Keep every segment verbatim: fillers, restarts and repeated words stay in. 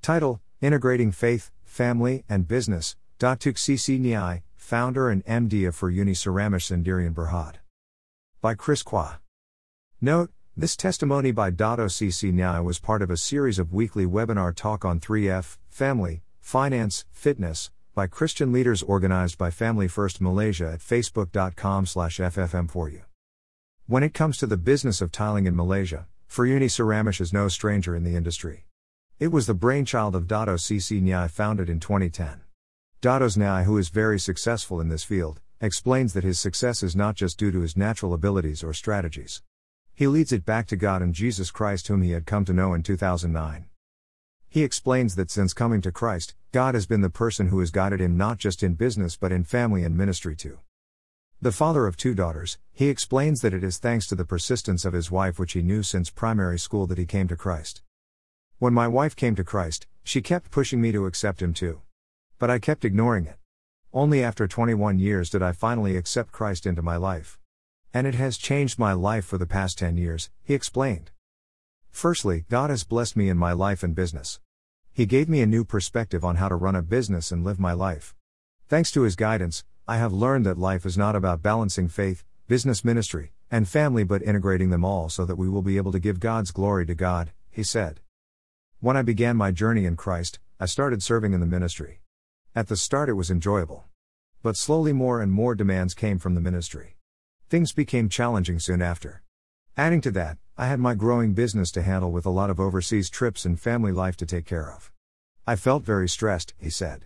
Title: Integrating Faith, Family, and Business. Datuk Sisi Nyai, founder and M D of for Uni Saramsh Sendirian Berhad. By Chris Kwa. Note: this testimony by Dato Sisi Nyai was part of a series of weekly webinar talk on three F, Family, Finance, Fitness, by Christian leaders organized by Family First Malaysia at facebook dot com slash f f m for you. When it comes to the business of tiling in Malaysia, for Uni Saramsh is no stranger in the industry. It was the brainchild of Dato Sisi Nyai, founded in twenty ten. Dato Nyai, who is very successful in this field, explains that his success is not just due to his natural abilities or strategies. He leads it back to God and Jesus Christ, whom he had come to know in two thousand nine. He explains that since coming to Christ, God has been the person who has guided him not just in business but in family and ministry too. The father of two daughters, he explains that it is thanks to the persistence of his wife, which he knew since primary school, that he came to Christ. When my wife came to Christ, she kept pushing me to accept him too. But I kept ignoring it. Only after twenty-one years did I finally accept Christ into my life. And it has changed my life for the past ten years, he explained. Firstly, God has blessed me in my life and business. He gave me a new perspective on how to run a business and live my life. Thanks to his guidance, I have learned that life is not about balancing faith, business, ministry, and family, but integrating them all so that we will be able to give God's glory to God, he said. When I began my journey in Christ, I started serving in the ministry. At the start it was enjoyable. But slowly more and more demands came from the ministry. Things became challenging soon after. Adding to that, I had my growing business to handle with a lot of overseas trips and family life to take care of. I felt very stressed, he said.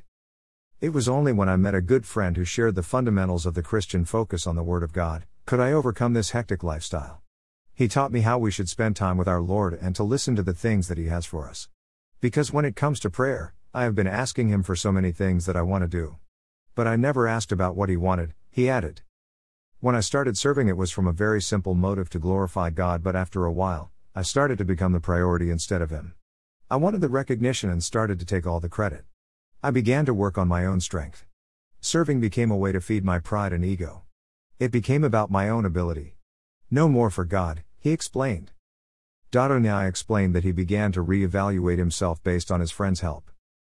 It was only when I met a good friend who shared the fundamentals of the Christian focus on the Word of God, could I overcome this hectic lifestyle. He taught me how we should spend time with our Lord and to listen to the things that He has for us. Because when it comes to prayer, I have been asking Him for so many things that I want to do. But I never asked about what He wanted, he added. When I started serving, it was from a very simple motive to glorify God, but after a while, I started to become the priority instead of Him. I wanted the recognition and started to take all the credit. I began to work on my own strength. Serving became a way to feed my pride and ego. It became about my own ability. No more for God, he explained. Dato Nyai explained that he began to re-evaluate himself based on his friend's help.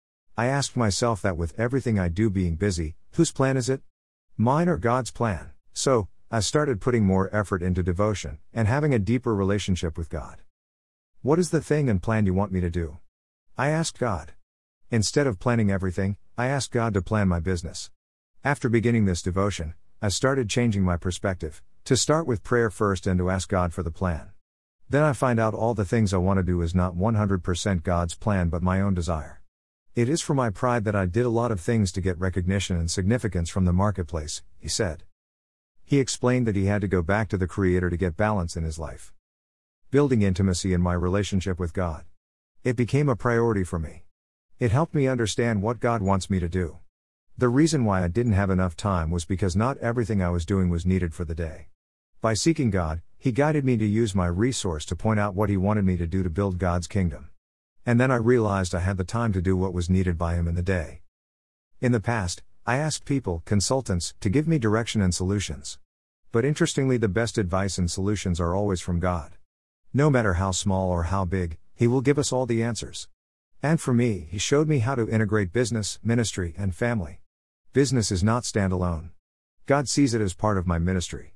I asked myself that with everything I do being busy, whose plan is it? Mine or God's plan? So, I started putting more effort into devotion, and having a deeper relationship with God. What is the thing and plan you want me to do? I asked God. Instead of planning everything, I asked God to plan my business. After beginning this devotion, I started changing my perspective, to start with prayer first and to ask God for the plan. Then I find out all the things I want to do is not one hundred percent God's plan but my own desire. It is for my pride that I did a lot of things to get recognition and significance from the marketplace, he said. He explained that he had to go back to the Creator to get balance in his life. Building intimacy in my relationship with God. It became a priority for me. It helped me understand what God wants me to do. The reason why I didn't have enough time was because not everything I was doing was needed for the day. By seeking God, He guided me to use my resource to point out what He wanted me to do to build God's kingdom. And then I realized I had the time to do what was needed by Him in the day. In the past, I asked people, consultants, to give me direction and solutions. But interestingly, the best advice and solutions are always from God. No matter how small or how big, He will give us all the answers. And for me, He showed me how to integrate business, ministry, and family. Business is not standalone. God sees it as part of my ministry.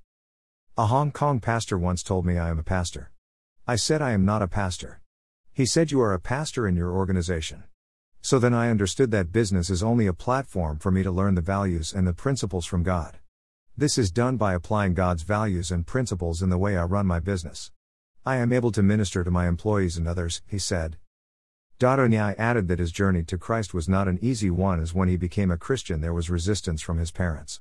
A Hong Kong pastor once told me I am a pastor. I said I am not a pastor. He said you are a pastor in your organization. So then I understood that business is only a platform for me to learn the values and the principles from God. This is done by applying God's values and principles in the way I run my business. I am able to minister to my employees and others, he said. Dato Nyai added that his journey to Christ was not an easy one, as when he became a Christian there was resistance from his parents.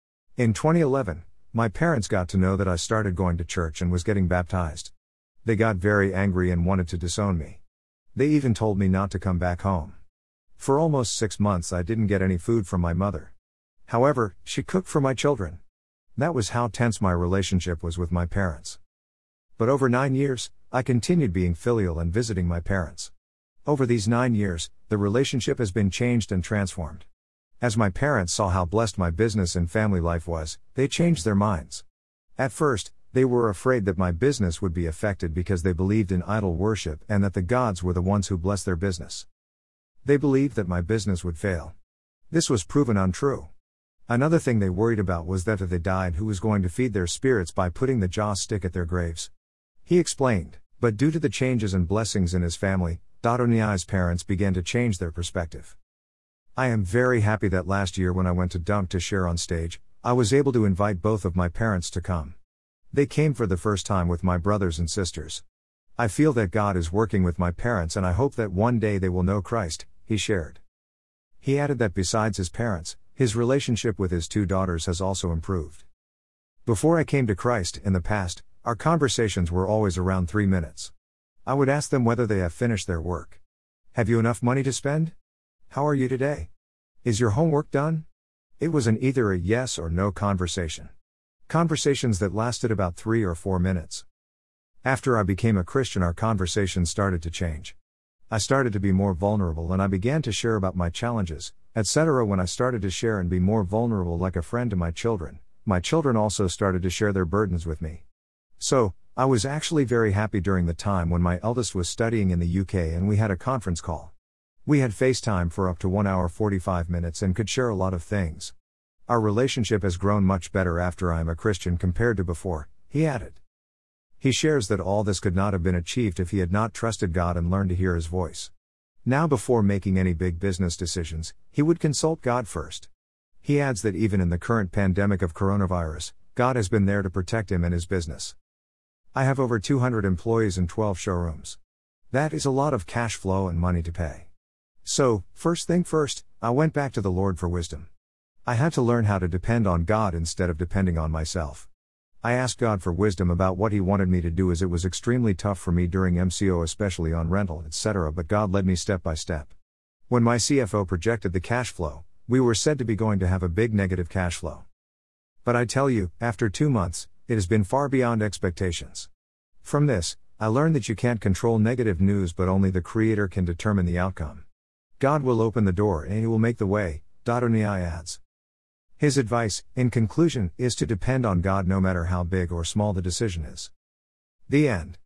In twenty eleven, my parents got to know that I started going to church and was getting baptized. They got very angry and wanted to disown me. They even told me not to come back home. For almost six months I didn't get any food from my mother. However, she cooked for my children. That was how tense my relationship was with my parents. But over nine years, I continued being filial and visiting my parents. Over these nine years, the relationship has been changed and transformed. As my parents saw how blessed my business and family life was, they changed their minds. At first, they were afraid that my business would be affected because they believed in idol worship and that the gods were the ones who blessed their business. They believed that my business would fail. This was proven untrue. Another thing they worried about was that if they died, who was going to feed their spirits by putting the joss stick at their graves? He explained, but due to the changes and blessings in his family, Dotoniai's parents began to change their perspective. I am very happy that last year when I went to Dunk to share on stage, I was able to invite both of my parents to come. They came for the first time with my brothers and sisters. I feel that God is working with my parents and I hope that one day they will know Christ, he shared. He added that besides his parents, his relationship with his two daughters has also improved. Before I came to Christ, in the past, our conversations were always around three minutes. I would ask them whether they have finished their work. Have you enough money to spend? How are you today? Is your homework done? It was an either a yes or no conversation. Conversations that lasted about three or four minutes. After I became a Christian, our conversations started to change. I started to be more vulnerable and I began to share about my challenges, et cetera. When I started to share and be more vulnerable like a friend to my children, my children also started to share their burdens with me. So, I was actually very happy during the time when my eldest was studying in the U K and we had a conference call. We had FaceTime for up to one hour forty-five minutes and could share a lot of things. Our relationship has grown much better after I am a Christian compared to before, he added. He shares that all this could not have been achieved if he had not trusted God and learned to hear his voice. Now, before making any big business decisions, he would consult God first. He adds that even in the current pandemic of coronavirus, God has been there to protect him and his business. I have over two hundred employees and twelve showrooms. That is a lot of cash flow and money to pay. So, first thing first, I went back to the Lord for wisdom. I had to learn how to depend on God instead of depending on myself. I asked God for wisdom about what he wanted me to do, as it was extremely tough for me during M C O, especially on rental, et cetera, but God led me step by step. When my C F O projected the cash flow, we were said to be going to have a big negative cash flow. But I tell you, after two months, it has been far beyond expectations. From this, I learned that you can't control negative news, but only the Creator can determine the outcome. God will open the door and he will make the way, Dotoniai adds. His advice, in conclusion, is to depend on God no matter how big or small the decision is. The end.